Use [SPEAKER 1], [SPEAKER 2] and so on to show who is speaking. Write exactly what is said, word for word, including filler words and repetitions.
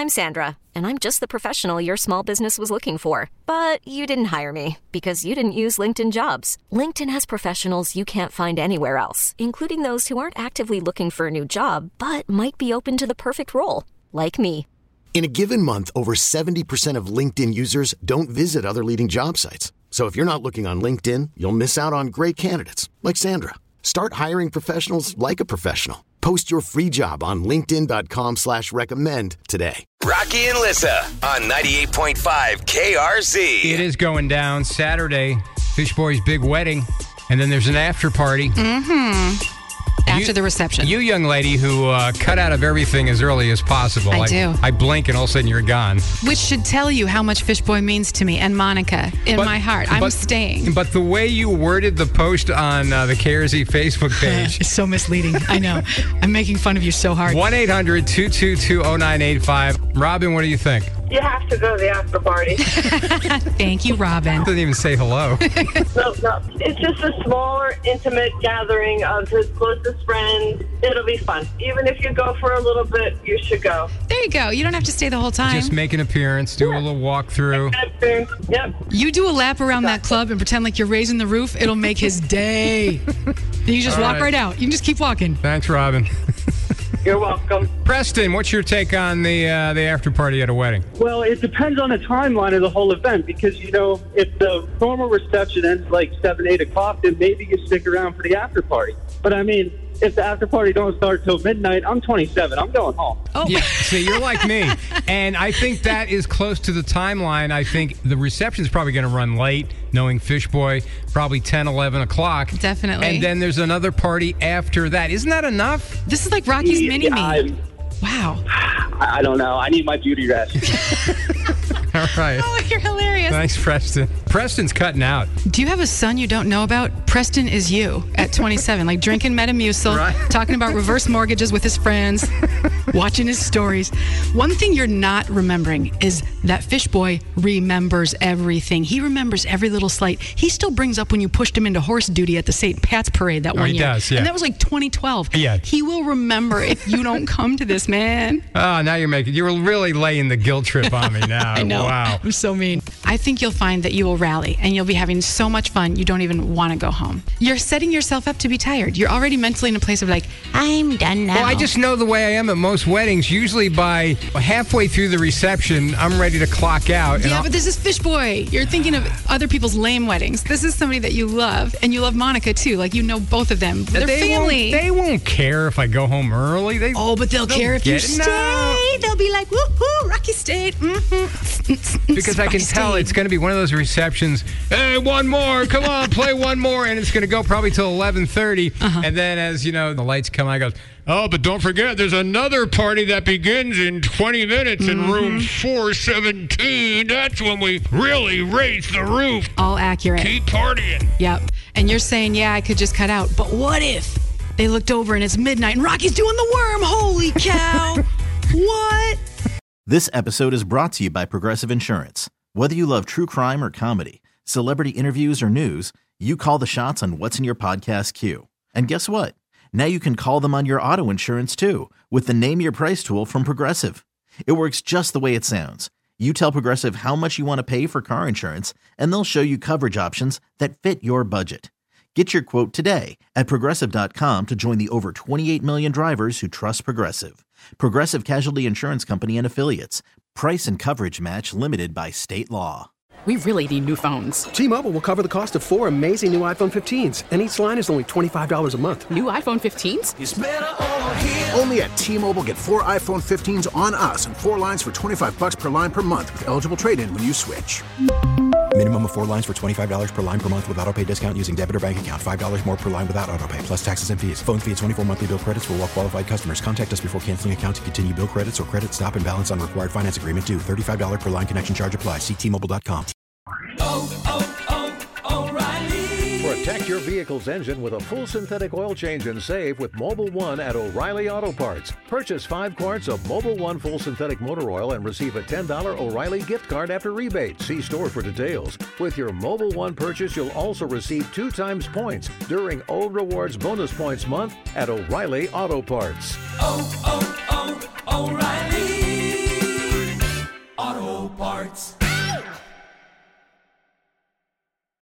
[SPEAKER 1] I'm Sandra, and I'm just the professional your small business was looking for. But you didn't hire me because you didn't use LinkedIn Jobs. LinkedIn has professionals you can't find anywhere else, including those who aren't actively looking for a new job, but might be open to the perfect role, like me.
[SPEAKER 2] In a given month, over seventy percent of LinkedIn users don't visit other leading job sites. So if you're not looking on LinkedIn, you'll miss out on great candidates like Sandra. Start hiring professionals like a professional. Post your free job on linkedin.com slash recommend today.
[SPEAKER 3] Rocky and Lissa on ninety-eight point five K R Z.
[SPEAKER 4] It is going down Saturday, Fish Boy's big wedding, and then there's an after party.
[SPEAKER 5] Mm-hmm. After
[SPEAKER 4] you,
[SPEAKER 5] the reception.
[SPEAKER 4] You young lady who uh, cut out of everything as early as possible.
[SPEAKER 5] I
[SPEAKER 4] I
[SPEAKER 5] do.
[SPEAKER 4] I blink and all of a sudden you're gone.
[SPEAKER 5] Which should tell you how much Fish Boy means to me and Monica in
[SPEAKER 4] But-
[SPEAKER 5] my heart. I'm
[SPEAKER 4] but-
[SPEAKER 5] staying.
[SPEAKER 4] But the way you worded the post on uh, the K R Z Facebook page.
[SPEAKER 5] It's so misleading. I know. I'm making fun of you so hard.
[SPEAKER 4] one eight hundred two two two oh nine eight five. Robin, what do you think?
[SPEAKER 6] You have to go to the after party.
[SPEAKER 5] Thank you, Robin.
[SPEAKER 4] Doesn't even say hello.
[SPEAKER 6] No, no. It's just a smaller, intimate gathering of his closest friends. It'll be fun. Even if you go for a little bit, you should go.
[SPEAKER 5] There you go. You don't have to stay the whole time.
[SPEAKER 4] Just make an appearance, do a little walkthrough.
[SPEAKER 6] Yep.
[SPEAKER 5] You do a lap around that club and pretend like you're raising the roof. It'll make his day. Then you just
[SPEAKER 4] All
[SPEAKER 5] walk
[SPEAKER 4] right.
[SPEAKER 5] right out. You can just keep walking.
[SPEAKER 4] Thanks, Robin.
[SPEAKER 6] You're welcome.
[SPEAKER 4] Preston, what's your take on the uh, the after party at a wedding?
[SPEAKER 7] Well, it depends on the timeline of the whole event because, you know, if the normal reception ends like seven, eight o'clock, then maybe you stick around for the after party. But, I mean, if the after party don't start till midnight, I'm twenty-seven. I'm going home.
[SPEAKER 5] Oh,
[SPEAKER 4] Yeah, see, you're like me. And I think that is close to the timeline. I think the reception's probably going to run late, knowing Fish Boy, probably ten, eleven o'clock.
[SPEAKER 5] Definitely.
[SPEAKER 4] And then there's another party after that. Isn't that enough?
[SPEAKER 5] this is like Rocky's
[SPEAKER 7] Yeah,
[SPEAKER 5] mini-me.
[SPEAKER 7] I-
[SPEAKER 5] Wow.
[SPEAKER 7] I I don't know. I need my beauty rest.
[SPEAKER 4] All right.
[SPEAKER 5] Oh, you're hilarious.
[SPEAKER 4] Thanks, Preston. Preston's cutting out.
[SPEAKER 5] Do you have a son you don't know about? Preston is you at twenty-seven, like drinking Metamucil,
[SPEAKER 4] Right.
[SPEAKER 5] talking about reverse mortgages with his friends, watching his stories. One thing you're not remembering is that Fish Boy remembers everything. He remembers every little slight. He still brings up when you pushed him into horse duty at the Saint Pat's parade that
[SPEAKER 4] Oh,
[SPEAKER 5] one
[SPEAKER 4] he
[SPEAKER 5] year.
[SPEAKER 4] does, yeah.
[SPEAKER 5] And that was like twenty twelve.
[SPEAKER 4] Yeah.
[SPEAKER 5] He will remember if you don't come to this, man.
[SPEAKER 4] Oh, now you're making, you're really laying the guilt trip on me now.
[SPEAKER 5] I know.
[SPEAKER 4] Wow.
[SPEAKER 5] I'm so mean. I think you'll find that you will rally and you'll be having so much fun you don't even want to go home. You're setting yourself up to be tired. You're already mentally in a place of like, I'm done now.
[SPEAKER 4] Well, I just know the way I am at most weddings. Usually by halfway through the reception, I'm ready to clock out. and
[SPEAKER 5] Yeah,
[SPEAKER 4] I'll-
[SPEAKER 5] but this is Fish Boy. You're thinking of other people's lame weddings. This is somebody that you love, and you love Monica too. Like, you know both of them. They're
[SPEAKER 4] they
[SPEAKER 5] family.
[SPEAKER 4] Won't, they won't care if I go home early. They,
[SPEAKER 5] oh, but they'll care if you
[SPEAKER 4] get it.
[SPEAKER 5] stay.
[SPEAKER 4] No.
[SPEAKER 5] They'll be like, woohoo, Rocky stayed. Mm-hmm.
[SPEAKER 4] Because I can tell it's going to be one of those receptions. Hey, one more. Come on, play one more. And it's going to go probably till eleven thirty.
[SPEAKER 5] Uh-huh.
[SPEAKER 4] And then as, you know, the lights come on, I go, oh, but don't forget, there's another party that begins in twenty minutes in room four seventeen. That's when we really raise the roof.
[SPEAKER 5] all accurate.
[SPEAKER 4] Keep partying.
[SPEAKER 5] Yep. And you're saying, yeah, I could just cut out. But what if they looked over and it's midnight and Rocky's doing the worm? Holy cow. What?
[SPEAKER 8] This episode is brought to you by Progressive Insurance. Whether you love true crime or comedy, celebrity interviews or news, you call the shots on what's in your podcast queue. And guess what? Now you can call them on your auto insurance too with the Name Your Price tool from Progressive. It works just the way it sounds. You tell Progressive how much you want to pay for car insurance, and they'll show you coverage options that fit your budget. Get your quote today at Progressive dot com to join the over twenty-eight million drivers who trust Progressive. Progressive Casualty Insurance Company and Affiliates. Price and coverage match limited by state law.
[SPEAKER 9] We really need new phones.
[SPEAKER 10] T-Mobile will cover the cost of four amazing new iPhone fifteens, and each line is only twenty-five dollars a month.
[SPEAKER 9] New iPhone fifteens?
[SPEAKER 11] It's better over here. Only at T-Mobile, get four iPhone fifteens on us and four lines for twenty-five dollars per line per month with eligible trade-in when you switch.
[SPEAKER 12] Minimum of four lines for twenty-five dollars per line per month with autopay discount using debit or bank account. five dollars more per line without autopay, plus taxes and fees. Phone fee at twenty-four monthly bill credits for well-qualified customers. Contact us before canceling account to continue bill credits or credit stop and balance on required finance agreement due. thirty-five dollars per line connection charge applies. See T Mobile dot com.
[SPEAKER 13] Oh, oh, oh, O'Reilly.
[SPEAKER 14] Protect your vehicle's engine with a full synthetic oil change and save with Mobil one at O'Reilly Auto Parts. Purchase five quarts of Mobil one full synthetic motor oil and receive a ten dollars O'Reilly gift card after rebate. See store for details. With your Mobil one purchase, you'll also receive two times points during O Rewards Bonus Points Month at O'Reilly Auto Parts.
[SPEAKER 13] Oh, oh, oh, O'Reilly Parts.